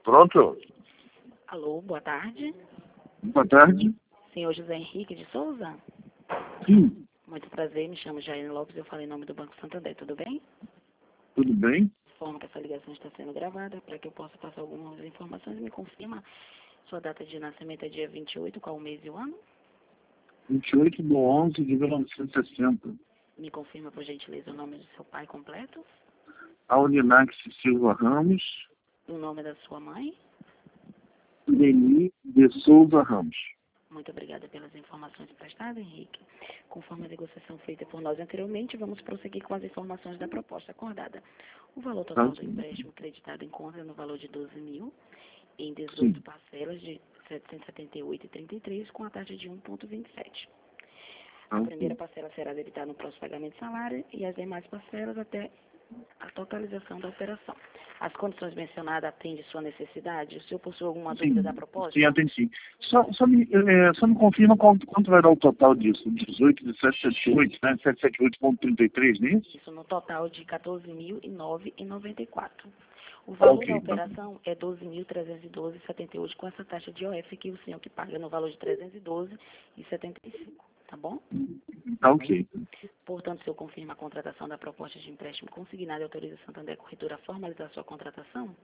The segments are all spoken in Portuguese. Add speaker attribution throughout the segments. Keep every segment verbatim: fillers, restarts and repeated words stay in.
Speaker 1: Pronto?
Speaker 2: Alô, boa tarde.
Speaker 1: Boa tarde.
Speaker 2: Senhor José Henrique de Souza?
Speaker 1: Sim,
Speaker 2: Muito prazer, me chamo Jair Lopes, eu falo em nome do Banco Santander, tudo bem?
Speaker 1: tudo bem?
Speaker 2: Informo que essa ligação está sendo gravada para que eu possa passar algumas informações. Me confirma sua data de nascimento é dia vinte e oito, qual o mês e o ano?
Speaker 1: vinte e oito de onze de mil novecentos e sessenta.
Speaker 2: Me confirma, por gentileza, o nome do seu pai completo,
Speaker 1: Aurinax Silva Ramos,
Speaker 2: o nome da sua mãe.
Speaker 1: Leni de Souza Ramos.
Speaker 2: Muito obrigada pelas informações prestadas, Henrique. Conforme a negociação feita por nós anteriormente, vamos prosseguir com as informações da proposta acordada. O valor total do empréstimo acreditado encontra no valor de doze mil, em dezoito
Speaker 1: Sim.
Speaker 2: parcelas de setecentos e setenta e oito vírgula trinta e três, com a taxa de um vírgula vinte e sete. A
Speaker 1: Ok.
Speaker 2: primeira parcela será debitada no próximo pagamento de salário e as demais parcelas até a totalização da operação. As condições mencionadas atendem sua necessidade? O senhor possui alguma dúvida da
Speaker 1: Sim,
Speaker 2: proposta?
Speaker 1: sim, atende sim. Só, só, me, é, só me confirma quanto, quanto vai dar o total disso. dezoito de setecentos e setenta e oito, né? setecentos e setenta e oito vírgula trinta e três, não é isso?
Speaker 2: Isso no total de quatorze mil e nove reais e noventa e quatro centavos. O valor
Speaker 1: Ok,
Speaker 2: da
Speaker 1: então.
Speaker 2: operação é doze mil trezentos e doze vírgula setenta e oito, com essa taxa de O F que o senhor que paga no valor de trezentos e doze vírgula setenta e cinco, tá bom?
Speaker 1: Tá ok.
Speaker 2: Portanto, o senhor confirma a contratação da proposta de empréstimo consignado e autoriza a Santander Corretora a formalizar sua contratação?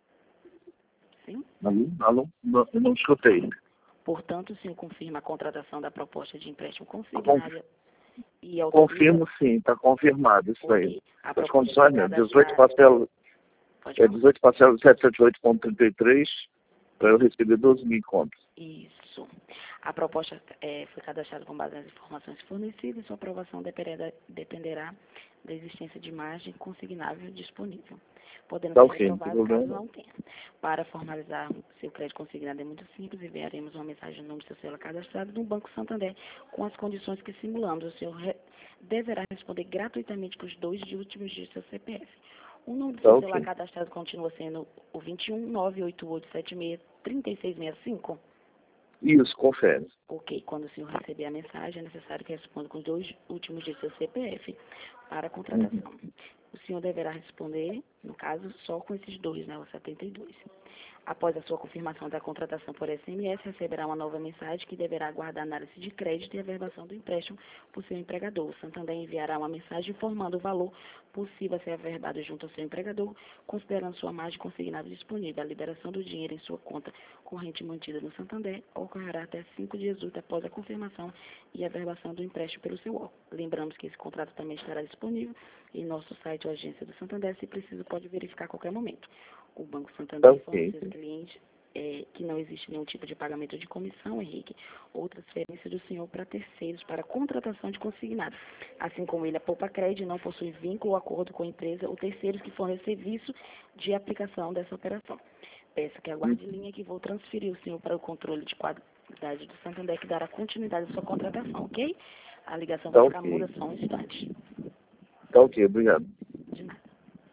Speaker 2: Sim?
Speaker 1: Alô? Alô? Não, eu não escutei.
Speaker 2: Portanto, o senhor confirma a contratação da proposta de empréstimo
Speaker 1: Con-
Speaker 2: consignado e autoriza...
Speaker 1: Confirmo sim, está confirmado isso aí.
Speaker 2: Ok. A
Speaker 1: As
Speaker 2: proposta
Speaker 1: condições,
Speaker 2: foi
Speaker 1: né? dezoito
Speaker 2: cadastrada...
Speaker 1: parcelas,
Speaker 2: Pode
Speaker 1: é
Speaker 2: falar?
Speaker 1: dezoito parcelas de setecentos e setenta e oito vírgula trinta e três, para eu receber doze mil contos.
Speaker 2: Isso. A proposta eh, foi cadastrada com base nas informações fornecidas e sua aprovação dependerá, dependerá da existência de margem consignável disponível, podendo
Speaker 1: Tá
Speaker 2: ser
Speaker 1: ok, não tem
Speaker 2: reprovado caso
Speaker 1: problema.
Speaker 2: não tenha. Para formalizar seu crédito consignado é muito simples, enviaremos uma mensagem no nome do seu celular cadastrado no Banco Santander com as condições que simulamos. O senhor re- deverá responder gratuitamente com os dois de últimos dias do seu C P F. O número do
Speaker 1: Tá
Speaker 2: seu
Speaker 1: ok.
Speaker 2: celular cadastrado continua sendo o vinte e um, nove oito oito sete seis, três seis seis cinco?
Speaker 1: Isso, confere.
Speaker 2: Ok, quando o senhor receber a mensagem, é necessário que responda com os dois últimos dias do seu C P F para a contratação. O senhor deverá responder, no caso, só com esses dois, né, os setenta e dois. Após a sua confirmação da contratação por S M S, receberá uma nova mensagem que deverá aguardar a análise de crédito e averbação do empréstimo por seu empregador. O Santander enviará uma mensagem informando o valor possível a ser averbado junto ao seu empregador, considerando sua margem consignada disponível. A liberação do dinheiro em sua conta corrente mantida no Santander ocorrerá até cinco dias úteis após a confirmação e averbação do empréstimo pelo seu órgão. Lembramos que esse contrato também estará disponível em nosso site ou agência do Santander, se preciso pode verificar a qualquer momento. O Banco Santander
Speaker 1: Tá
Speaker 2: informa
Speaker 1: ok.
Speaker 2: seus clientes é, que não existe nenhum tipo de pagamento de comissão, Henrique, ou transferência do senhor para terceiros para contratação de consignado. Assim como ele, a Poupa Crédito não possui vínculo ou acordo com a empresa ou terceiros que fornecem serviço de aplicação dessa operação. Peço que aguarde em linha que vou transferir o senhor para o controle de qualidade do Santander, que dará continuidade à sua contratação, ok? A ligação
Speaker 1: Tá
Speaker 2: vai ficar
Speaker 1: ok.
Speaker 2: muda só um instante.
Speaker 1: Tá ok, obrigado.
Speaker 2: De nada.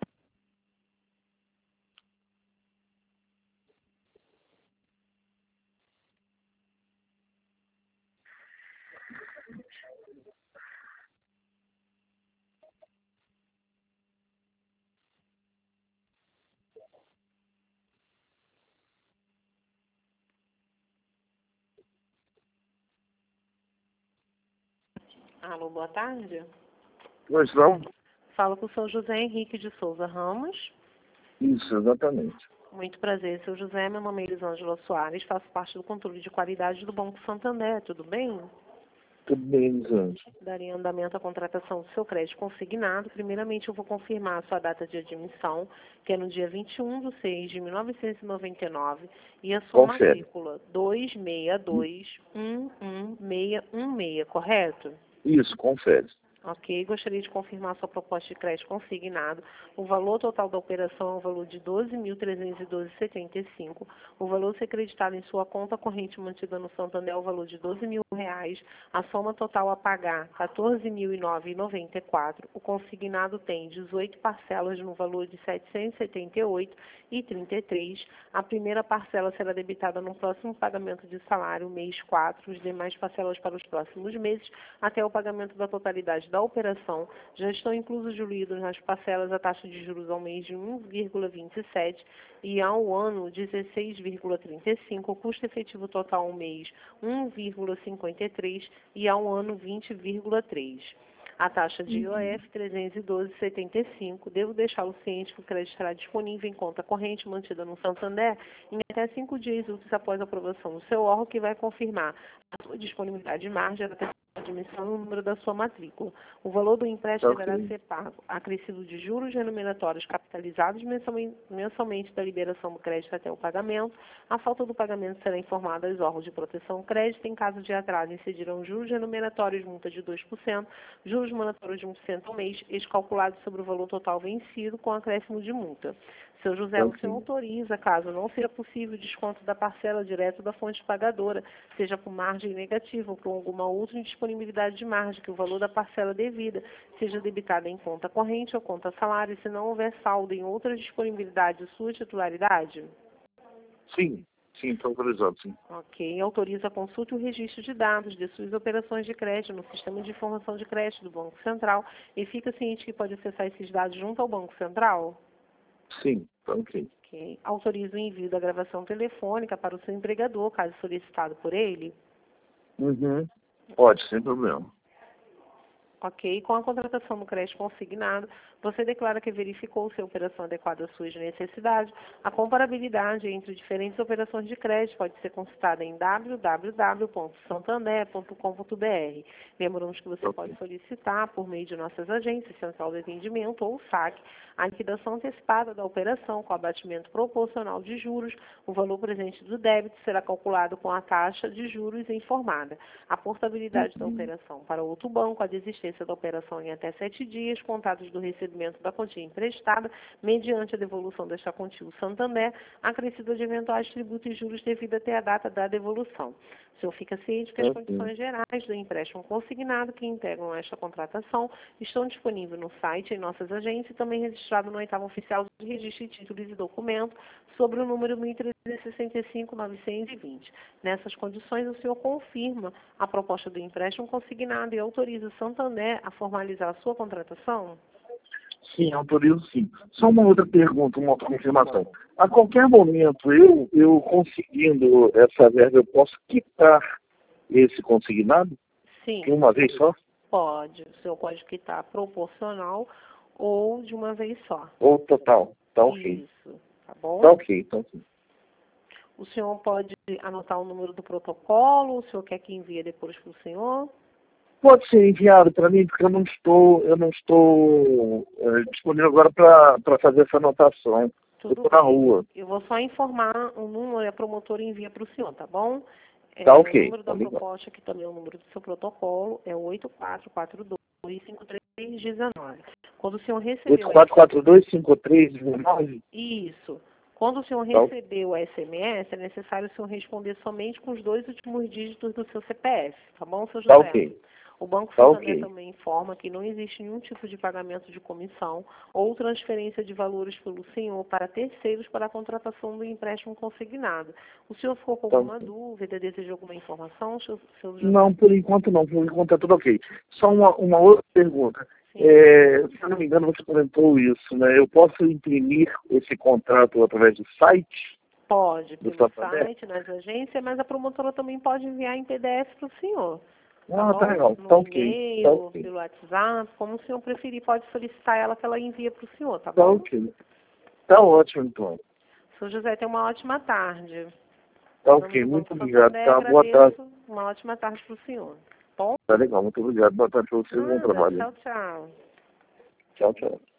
Speaker 2: Alô, boa tarde.
Speaker 1: Pois não?
Speaker 2: Falo com o senhor José Henrique de Souza Ramos.
Speaker 1: Isso, exatamente.
Speaker 2: Muito prazer, seu José. Meu nome é Elisângela Soares, faço parte do controle de qualidade do Banco Santander, tudo bem?
Speaker 1: Tudo bem, Elisandro.
Speaker 2: Daria andamento à contratação do seu crédito consignado. Primeiramente, eu vou confirmar a sua data de admissão, que é no dia vinte e um de seis de mil novecentos e noventa e nove, e a sua
Speaker 1: Confere.
Speaker 2: matrícula dois seis dois um um seis um seis, correto?
Speaker 1: Isso, confere.
Speaker 2: Ok, gostaria de confirmar sua proposta de crédito consignado. O valor total da operação é o valor de doze mil trezentos e doze vírgula setenta e cinco. O valor a ser creditado em sua conta corrente mantida no Santander é o valor de doze mil reais. A soma total a pagar, quatorze mil e nove reais e noventa e quatro. O consignado tem dezoito parcelas no valor de setecentos e setenta e oito reais e trinta e três. A primeira parcela será debitada no próximo pagamento de salário, mês quatro. Os demais parcelas para os próximos meses, até o pagamento da totalidade da
Speaker 3: da operação já estão inclusos diluídos nas parcelas a taxa de juros ao mês de um vírgula vinte e sete e ao ano dezesseis vírgula trinta e cinco, o custo efetivo total ao mês um vírgula cinquenta e três e ao ano vinte vírgula três. A taxa de I O F trezentos e doze vírgula setenta e cinco. Devo deixá-lo ciente que o crédito estará disponível em conta corrente mantida no Santander em até cinco dias úteis após a aprovação do seu órgão, que vai confirmar a sua disponibilidade de margem até a admissão no número da sua matrícula. O valor do empréstimo
Speaker 1: Ok.
Speaker 3: deverá ser pago acrescido de juros remuneratórios capitalizados mensalmente, mensalmente da liberação do crédito até o pagamento. A falta do pagamento será informada aos órgãos de proteção ao crédito. Em caso de atraso, incidirão juros remuneratórios, multa de dois por cento, juros mandatórios de um por cento ao mês, escalculados sobre o valor total vencido, com acréscimo de multa. Seu José, o senhor autoriza, caso não seja possível, o desconto da parcela direto da fonte pagadora, seja por margem negativa ou por alguma outra indisponibilidade de margem, que o valor da parcela devida seja debitada em conta corrente ou conta salário, se não houver saldo em outra disponibilidade de sua titularidade?
Speaker 1: Sim, sim, estou autorizado, sim.
Speaker 3: Ok. Autoriza a consulta e o registro de dados de suas operações de crédito no Sistema de Informação de Crédito do Banco Central e fica ciente que pode acessar esses dados junto ao Banco Central?
Speaker 1: Sim, tá ok.
Speaker 3: Ok. Autoriza o envio da gravação telefônica para o seu empregador, caso solicitado por ele?
Speaker 1: Uhum. Pode, sem problema.
Speaker 3: Ok. Com a contratação do crédito consignado, você declara que verificou se a operação é adequada às suas necessidades. A comparabilidade entre diferentes operações de crédito pode ser consultada em w w w ponto santander ponto com ponto b r. Lembramos que você
Speaker 1: Ok.
Speaker 3: pode solicitar, por meio de nossas agências, Central de Atendimento ou S A C, a liquidação antecipada da operação com abatimento proporcional de juros. O valor presente do débito será calculado com a taxa de juros informada. A portabilidade da operação para outro banco, a desistência da operação em até sete dias, contados do recebimento da quantia emprestada, mediante a devolução desta quantia ao Santander, acrescida de eventuais tributos e juros devido até a data da devolução. O senhor fica ciente que as
Speaker 1: Ok.
Speaker 3: condições gerais do empréstimo consignado que integram esta contratação estão disponíveis no site, em nossas agências, e também registrado no oitavo oficial de registro de títulos e documentos, sobre o número mil trezentos e sessenta e cinco, novecentos e vinte. Nessas condições, o senhor confirma a proposta do empréstimo consignado e autoriza o Santander a formalizar a sua contratação?
Speaker 1: Sim, autorizo sim. Só uma outra pergunta, uma outra confirmação. A qualquer momento, eu, eu conseguindo essa verba, eu posso quitar esse consignado
Speaker 3: Sim,
Speaker 1: de uma vez só?
Speaker 3: pode. O senhor pode quitar proporcional ou de uma vez só.
Speaker 1: Ou total? Tá ok.
Speaker 3: Isso, tá bom?
Speaker 1: Tá ok, tá ok.
Speaker 3: O senhor pode anotar o número do protocolo, o senhor quer que envie depois para o senhor?
Speaker 1: Pode ser enviado para mim, porque eu não estou, eu não estou é, disponível agora para fazer essa anotação. Eu
Speaker 3: Tudo
Speaker 1: estou na
Speaker 3: bem.
Speaker 1: rua.
Speaker 3: Eu vou só informar o número e a promotora envia para o senhor, tá bom? É,
Speaker 1: Tá
Speaker 3: o
Speaker 1: ok,
Speaker 3: número
Speaker 1: tá
Speaker 3: da
Speaker 1: legal.
Speaker 3: proposta, que também é o número do seu protocolo, é oito quatro quatro dois cinco três um nove. Quando o senhor
Speaker 1: oito
Speaker 3: recebeu
Speaker 1: quatro quatro dois cinco três um nove?
Speaker 3: Isso. Quando o senhor
Speaker 1: Tá.
Speaker 3: recebeu o S M S, é necessário o senhor responder somente com os dois últimos dígitos do seu C P F, tá bom, seu José?
Speaker 1: Tá ok.
Speaker 3: O Banco
Speaker 1: Tá
Speaker 3: Santander
Speaker 1: ok.
Speaker 3: também informa que não existe nenhum tipo de pagamento de comissão ou transferência de valores pelo senhor para terceiros para a contratação do empréstimo consignado. O senhor ficou com
Speaker 1: Tá
Speaker 3: alguma
Speaker 1: ok.
Speaker 3: dúvida, deseja alguma informação, seu, seu José?
Speaker 1: Não, por enquanto não. Por enquanto tá tudo ok. Só uma, uma outra pergunta.
Speaker 3: Sim.
Speaker 1: É, se eu não me engano, você comentou isso, né? Eu posso imprimir esse contrato através do site?
Speaker 3: Pode,
Speaker 1: Do
Speaker 3: pelo
Speaker 1: Santander?
Speaker 3: site, nas agências, mas a promotora também pode enviar em P D F para o senhor.
Speaker 1: Ah,
Speaker 3: Tá
Speaker 1: tá
Speaker 3: bom?
Speaker 1: legal.
Speaker 3: No
Speaker 1: Tá ok.
Speaker 3: e-mail,
Speaker 1: Tá ok.
Speaker 3: pelo WhatsApp, como o senhor preferir, pode solicitar ela que ela envia para o senhor, tá
Speaker 1: Tá
Speaker 3: bom?
Speaker 1: ok. Tá ótimo, então.
Speaker 3: Seu José, tenha uma ótima tarde.
Speaker 1: Tá
Speaker 3: Em nome
Speaker 1: ok.
Speaker 3: do
Speaker 1: Muito
Speaker 3: Banco
Speaker 1: obrigado.
Speaker 3: Santander,
Speaker 1: Tá, boa tarde.
Speaker 3: agradeço. Uma ótima tarde para o senhor. Bom?
Speaker 1: Tá legal. Muito obrigado. Boa tarde pra vocês. Bom
Speaker 3: Nada.
Speaker 1: trabalho.
Speaker 3: Tchau, tchau.
Speaker 1: Tchau, tchau.